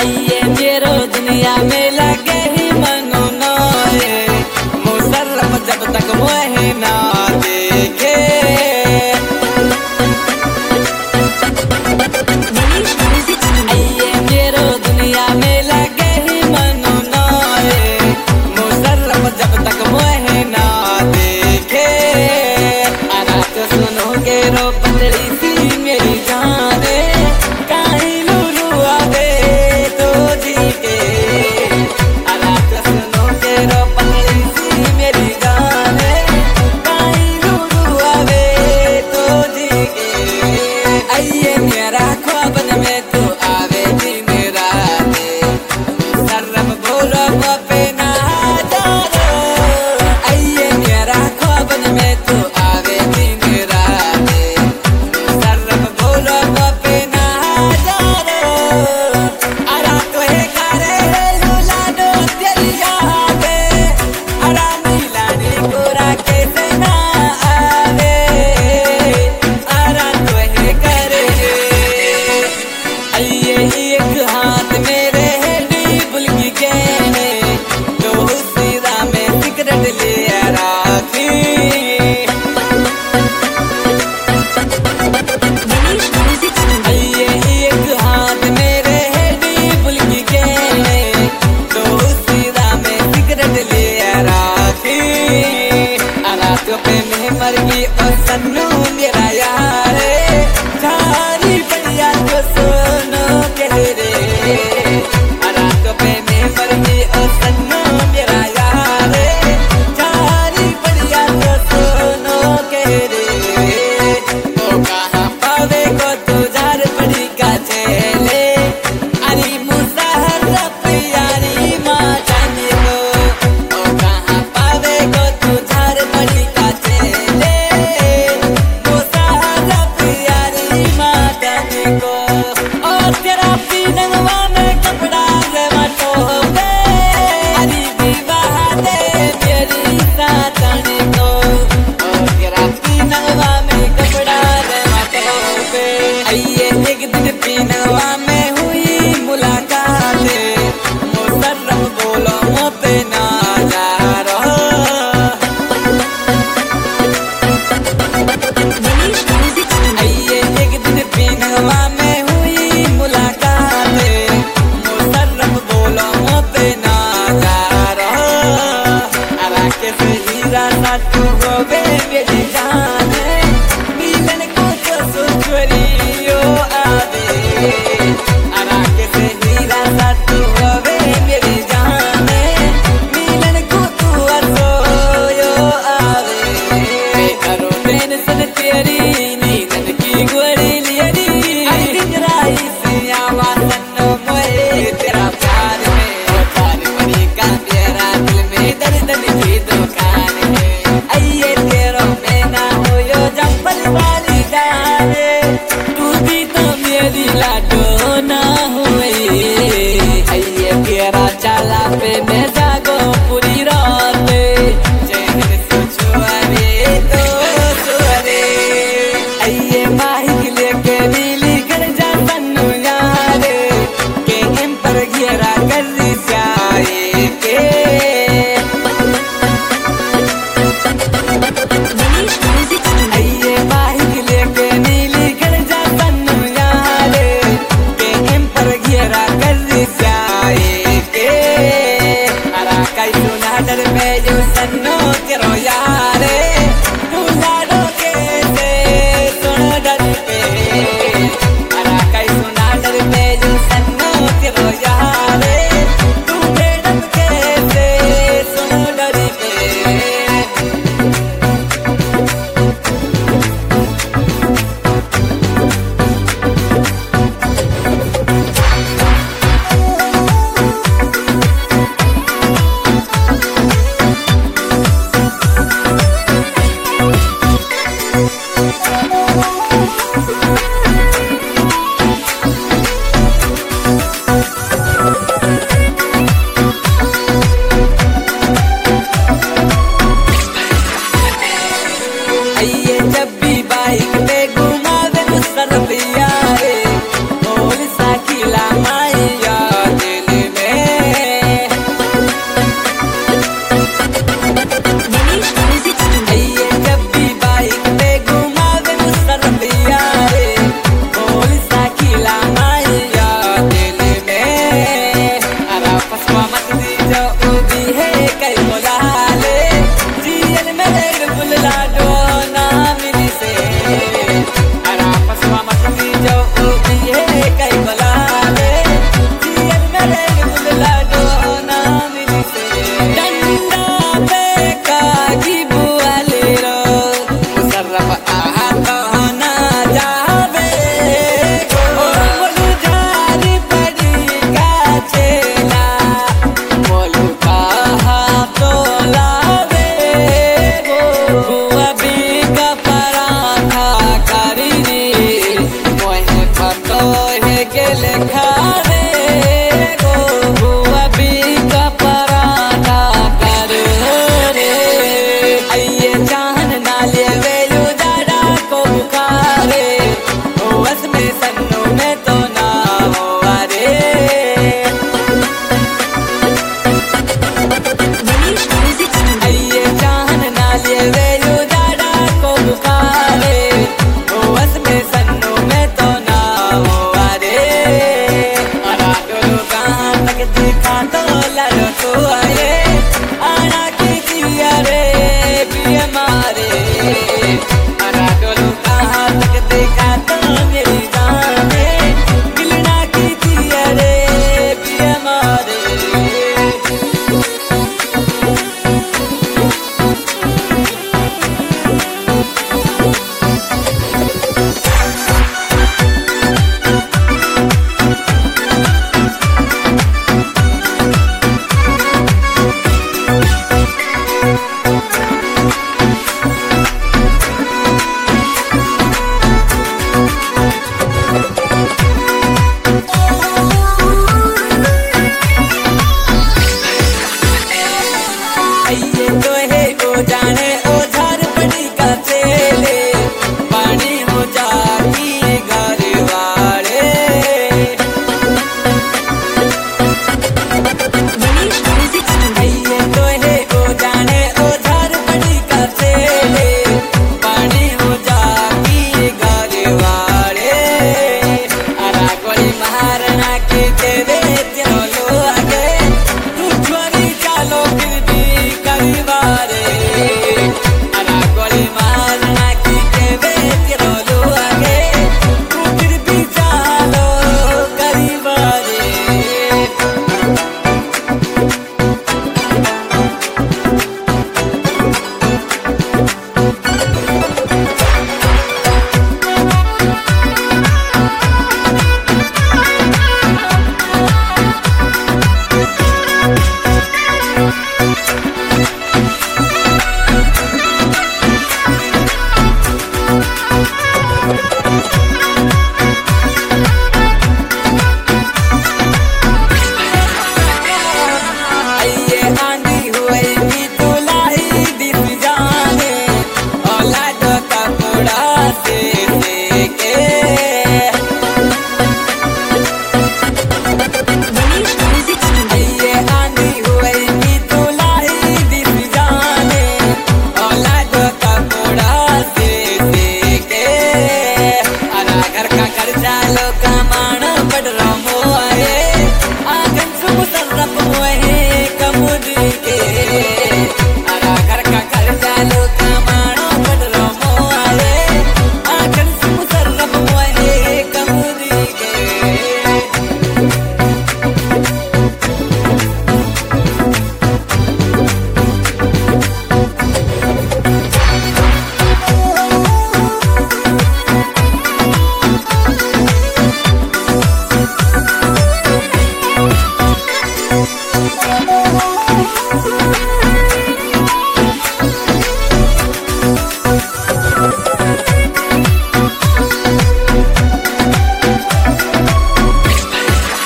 आइए मेरो दुनिया में लगे ही मनो नोए मुसर्रफ जब तक मोहे ना देखे। आइए मेरो दुनिया में लगे ही मनो नोए मुसर्रफ जब तक मोहे ना देखे। अरा तो सुनोगे रो पतली सी मेरी जाने काहे लुलु आवे तो जी के। अरा तो सुनोगे रो पतली सी मेरी जाने काहे लुलु आवे तो जी के। आइए मेरा ख्वाबन में तू आवे दिन राते सर्रम बोलो पे ना जानो। आइए मेरा ख्वाबन में तू आवे दिन राते सर्रम बोलो पे ना जानो। अरा तोहे करे लुला दो तेलिया पे अरा नीलानी गोरा कैसे ना आवे। अरा तोहे करे आइए एक हाथ मेरे डीबुल की कहने तो सीधा में सिगरेट ले राखी। आइए एक हाथ मेरे डीबुल की कहने तो सीधा में सिगरेट ले राखी। अरा तो पे मैं मर गई और सन्नू मेरा यार सारी बढ़िया तो सुनो कह रे। अरा तो पे मैं मर गई और सन्नू मेरा यार सारी बढ़िया तो सुनो कह रे। तो कहाँ पावे को तुझार बड़ी का चेले अरे मुसहरफ यारी माँ जाने को। तो कहाँ पावे को तुझार बड़ी का चेले मुसहरफ यारी माँ जाने को। और तेरा पीनवा में कपड़ा रे मटोबे अरे विवाह दे मेरी साथनी को। और तेरा पीनवा में कपड़ा रे मटोबे। आइए एक दिन पीनवा में हुई मुलाकात मुसर्रफ बोलो मुँह पे ना जा रहा। आइए एक दिन पीनवा में हुई मुलाकात मुसर्रफ बोलो मुँह पे ना जा रहा। अरा कैसे हीरा सा तू होवे मेरी जान मिलन को तो सुचरियो आवे। अरा कैसे हीरा सा तू होवे मेरी जान मिलन को तू असोयो आवे। मैं करो टेंशन तेरी नींद की गोली लियरी राई सिया वासन मोए तेरा प्यार में ओ प्यार बड़ी का तेरा दिल में दर्द की दुकान है। आइए तेरो में ना हो यो जंपल वाली जाने तू भी तो मेरी लाडो ना हुए। आइए तेरा चाला पे मैं जागो पूरी रात चैन सोचो अरे तो सुअरे। आइए माही लेके नीली कर जा सन्नू यार के इन पर घेरा कर जाए के। आइए माही लेके नीली कर जा सन्नू यार के इन पर घेरा कर जाए के। अरा कई सुना डर में जो सन्नू